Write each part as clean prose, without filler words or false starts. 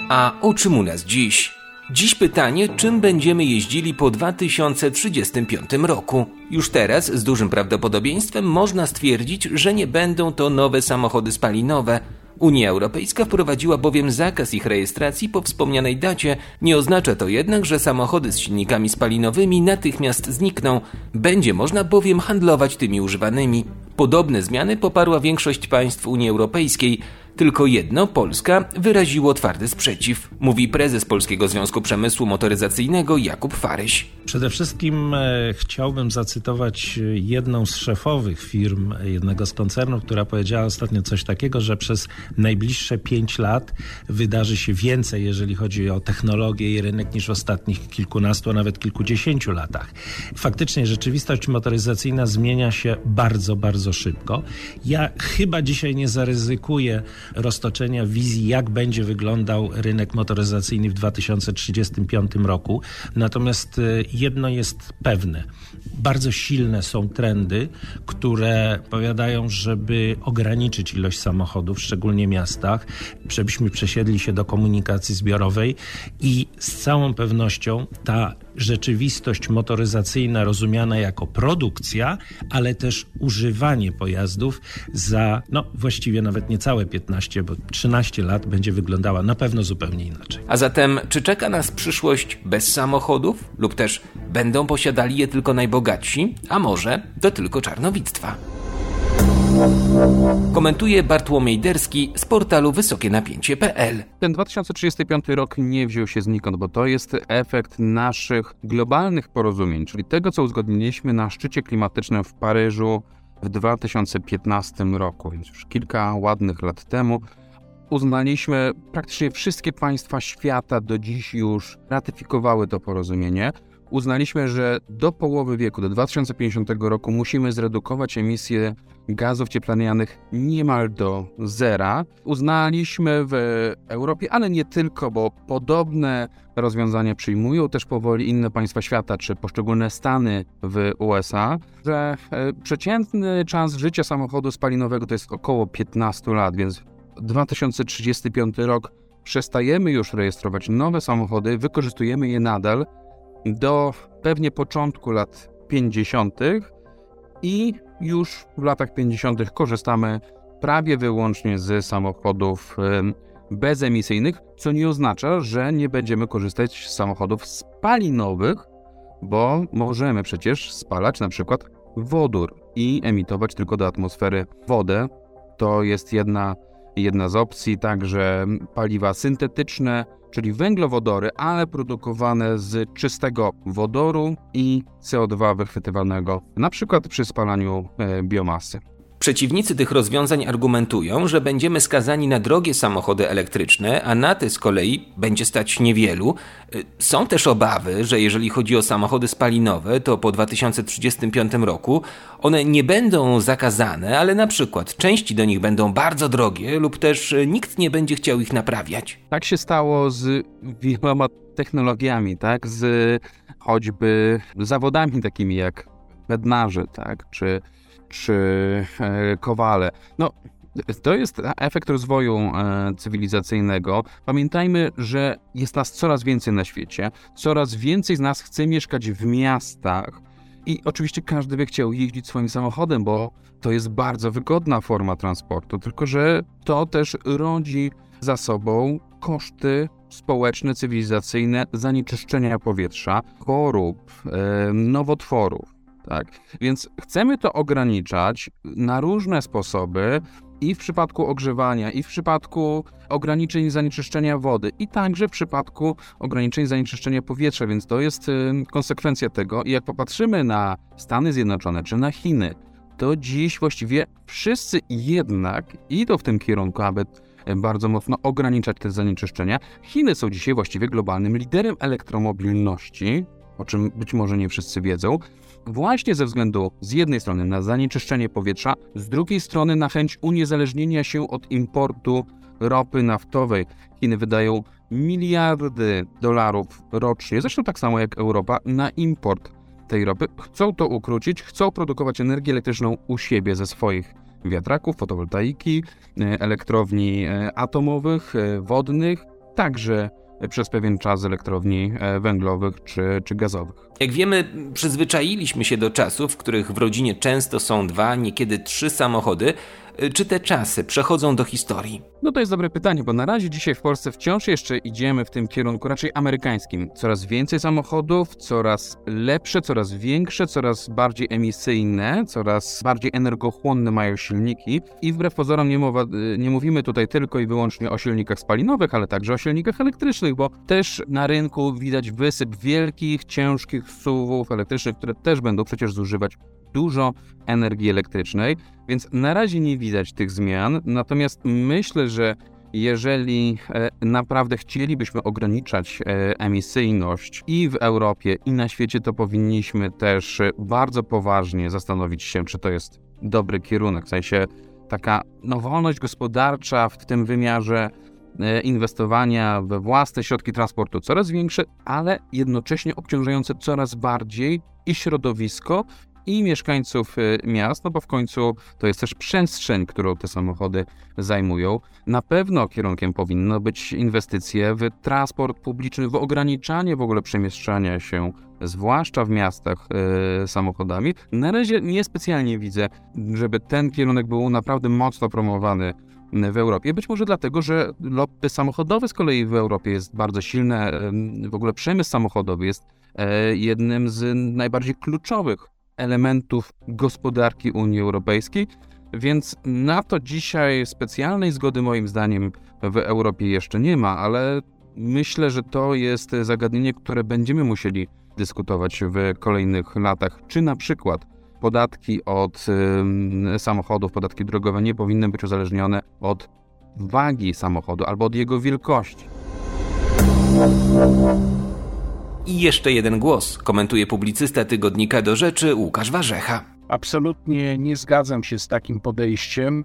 A o czym u nas dziś? Dziś pytanie, czym będziemy jeździli po 2035 roku. Już teraz z dużym prawdopodobieństwem można stwierdzić, że nie będą to nowe samochody spalinowe. Unia Europejska wprowadziła bowiem zakaz ich rejestracji po wspomnianej dacie. Nie oznacza to jednak, że samochody z silnikami spalinowymi natychmiast znikną. Będzie można bowiem handlować tymi używanymi. Podobne zmiany poparła większość państw Unii Europejskiej. Tylko jedno, Polska, wyraziło twardy sprzeciw, mówi prezes Polskiego Związku Przemysłu Motoryzacyjnego Jakub Faryś. Przede wszystkim chciałbym zacytować jedną z szefowych firm jednego z koncernów, która powiedziała ostatnio coś takiego, że przez najbliższe 5 lat wydarzy się więcej, jeżeli chodzi o technologię i rynek, niż w ostatnich kilkunastu, a nawet kilkudziesięciu latach. Faktycznie rzeczywistość motoryzacyjna zmienia się bardzo, bardzo szybko. Ja chyba dzisiaj nie zaryzykuję roztoczenia wizji, jak będzie wyglądał rynek motoryzacyjny w 2035 roku. Natomiast jedno jest pewne. Bardzo silne są trendy, które powiadają, żeby ograniczyć ilość samochodów, szczególnie w miastach, żebyśmy przesiedli się do komunikacji zbiorowej i z całą pewnością ta rzeczywistość motoryzacyjna rozumiana jako produkcja, ale też używanie pojazdów za, właściwie nawet niecałe 15, bo 13 lat będzie wyglądała na pewno zupełnie inaczej. A zatem, czy czeka nas przyszłość bez samochodów? Lub też będą posiadali je tylko najbogatsi? A może to tylko czarnowictwa? Komentuje Bartłomiej Derski z portalu wysokienapięcie.pl. Ten 2035 rok nie wziął się znikąd, bo to jest efekt naszych globalnych porozumień, czyli tego, co uzgodniliśmy na szczycie klimatycznym w Paryżu w 2015 roku, więc już kilka ładnych lat temu. Uznaliśmy, praktycznie wszystkie państwa świata do dziś już ratyfikowały to porozumienie. Uznaliśmy, że do połowy wieku, do 2050 roku musimy zredukować emisję gazów cieplarnianych niemal do zera. Uznaliśmy w Europie, ale nie tylko, bo podobne rozwiązania przyjmują też powoli inne państwa świata, czy poszczególne stany w USA, że przeciętny czas życia samochodu spalinowego to jest około 15 lat, więc 2035 rok przestajemy już rejestrować nowe samochody, wykorzystujemy je nadal do pewnie początku lat 50. i już w latach 50. korzystamy prawie wyłącznie z samochodów bezemisyjnych, co nie oznacza, że nie będziemy korzystać z samochodów spalinowych, bo możemy przecież spalać na przykład wodór i emitować tylko do atmosfery wodę. To jest jedna z opcji, także paliwa syntetyczne, czyli węglowodory, ale produkowane z czystego wodoru i CO2 wychwytywanego na przykład przy spalaniu biomasy. Przeciwnicy tych rozwiązań argumentują, że będziemy skazani na drogie samochody elektryczne, a na te z kolei będzie stać niewielu. Są też obawy, że jeżeli chodzi o samochody spalinowe, to po 2035 roku one nie będą zakazane, ale na przykład części do nich będą bardzo drogie lub też nikt nie będzie chciał ich naprawiać. Tak się stało z wieloma technologiami, tak? Z choćby zawodami takimi jak bednarze, tak? Czy kowale. To jest efekt rozwoju cywilizacyjnego. Pamiętajmy, że jest nas coraz więcej na świecie. Coraz więcej z nas chce mieszkać w miastach. I oczywiście każdy by chciał jeździć swoim samochodem, bo to jest bardzo wygodna forma transportu. Tylko że to też rodzi za sobą koszty społeczne, cywilizacyjne, zanieczyszczenia powietrza, chorób, nowotworów. Tak, więc chcemy to ograniczać na różne sposoby i w przypadku ogrzewania, i w przypadku ograniczeń zanieczyszczenia wody, i także w przypadku ograniczeń zanieczyszczenia powietrza, więc to jest konsekwencja tego. I jak popatrzymy na Stany Zjednoczone czy na Chiny, to dziś właściwie wszyscy jednak idą w tym kierunku, aby bardzo mocno ograniczać te zanieczyszczenia. Chiny są dzisiaj właściwie globalnym liderem elektromobilności, o czym być może nie wszyscy wiedzą, właśnie ze względu z jednej strony na zanieczyszczenie powietrza, z drugiej strony na chęć uniezależnienia się od importu ropy naftowej. Chiny wydają miliardy dolarów rocznie, zresztą tak samo jak Europa, na import tej ropy. Chcą to ukrócić, chcą produkować energię elektryczną u siebie ze swoich wiatraków, fotowoltaiki, elektrowni atomowych, wodnych, także przez pewien czas elektrowni węglowych czy gazowych. Jak wiemy, przyzwyczailiśmy się do czasów, w których w rodzinie często są 2, niekiedy 3 samochody. Czy te czasy przechodzą do historii? No to jest dobre pytanie, bo na razie dzisiaj w Polsce wciąż jeszcze idziemy w tym kierunku raczej amerykańskim. Coraz więcej samochodów, coraz lepsze, coraz większe, coraz bardziej emisyjne, coraz bardziej energochłonne mają silniki i wbrew pozorom nie mówimy tutaj tylko i wyłącznie o silnikach spalinowych, ale także o silnikach elektrycznych, bo też na rynku widać wysyp wielkich, ciężkich SUV-ów elektrycznych, które też będą przecież zużywać dużo energii elektrycznej, więc na razie nie widać tych zmian, natomiast myślę, że jeżeli naprawdę chcielibyśmy ograniczać emisyjność i w Europie, i na świecie, to powinniśmy też bardzo poważnie zastanowić się, czy to jest dobry kierunek, w sensie taka wolność gospodarcza w tym wymiarze inwestowania we własne środki transportu coraz większe, ale jednocześnie obciążające coraz bardziej i środowisko, i mieszkańców miast, no bo w końcu to jest też przestrzeń, którą te samochody zajmują. Na pewno kierunkiem powinno być inwestycje w transport publiczny, w ograniczanie w ogóle przemieszczania się, zwłaszcza w miastach, samochodami. Na razie niespecjalnie widzę, żeby ten kierunek był naprawdę mocno promowany w Europie. Być może dlatego, że lobby samochodowe z kolei w Europie jest bardzo silne. W ogóle przemysł samochodowy jest jednym z najbardziej kluczowych elementów gospodarki Unii Europejskiej, więc na to dzisiaj specjalnej zgody moim zdaniem w Europie jeszcze nie ma, ale myślę, że to jest zagadnienie, które będziemy musieli dyskutować w kolejnych latach. Czy na przykład podatki od samochodów, podatki drogowe nie powinny być uzależnione od wagi samochodu albo od jego wielkości. I jeszcze jeden głos, komentuje publicysta tygodnika Do Rzeczy Łukasz Warzecha. Absolutnie nie zgadzam się z takim podejściem,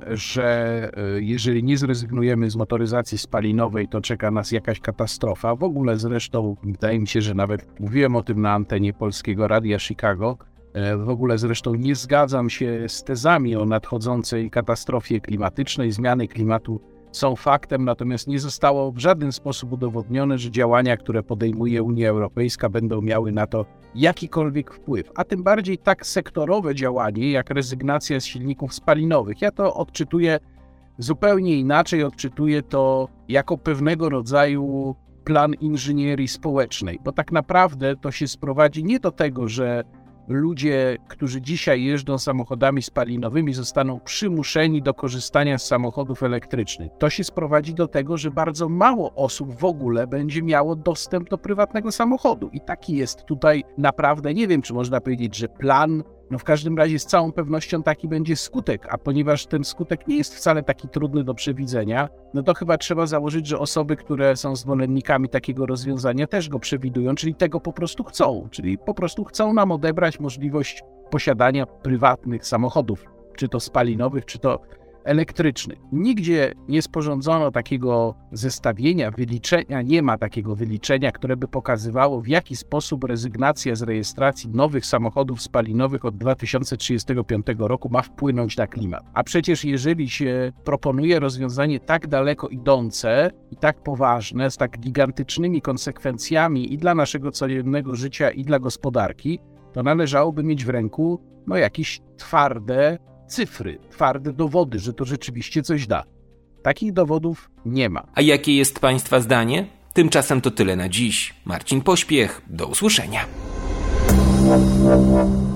że jeżeli nie zrezygnujemy z motoryzacji spalinowej, to czeka nas jakaś katastrofa. W ogóle zresztą wydaje mi się, że nawet mówiłem o tym na antenie Polskiego Radia Chicago. W ogóle zresztą nie zgadzam się z tezami o nadchodzącej katastrofie klimatycznej. Zmiany klimatu są faktem, natomiast nie zostało w żaden sposób udowodnione, że działania, które podejmuje Unia Europejska, będą miały na to jakikolwiek wpływ. A tym bardziej tak sektorowe działanie, jak rezygnacja z silników spalinowych. Ja to odczytuję zupełnie inaczej, odczytuję to jako pewnego rodzaju plan inżynierii społecznej, bo tak naprawdę to się sprowadzi nie do tego, że ludzie, którzy dzisiaj jeżdżą samochodami spalinowymi, zostaną przymuszeni do korzystania z samochodów elektrycznych. To się sprowadzi do tego, że bardzo mało osób w ogóle będzie miało dostęp do prywatnego samochodu. I taki jest tutaj naprawdę, nie wiem, czy można powiedzieć, że plan, w każdym razie z całą pewnością taki będzie skutek, a ponieważ ten skutek nie jest wcale taki trudny do przewidzenia, to chyba trzeba założyć, że osoby, które są zwolennikami takiego rozwiązania, też go przewidują, czyli tego po prostu chcą, czyli po prostu chcą nam odebrać możliwość posiadania prywatnych samochodów, czy to spalinowych, czy to elektrycznych. Nigdzie nie sporządzono takiego zestawienia, wyliczenia, nie ma takiego wyliczenia, które by pokazywało, w jaki sposób rezygnacja z rejestracji nowych samochodów spalinowych od 2035 roku ma wpłynąć na klimat. A przecież jeżeli się proponuje rozwiązanie tak daleko idące i tak poważne, z tak gigantycznymi konsekwencjami i dla naszego codziennego życia, i dla gospodarki, to należałoby mieć w ręku jakieś twarde cyfry, twarde dowody, że to rzeczywiście coś da. Takich dowodów nie ma. A jakie jest Państwa zdanie? Tymczasem to tyle na dziś. Marcin Pośpiech, do usłyszenia.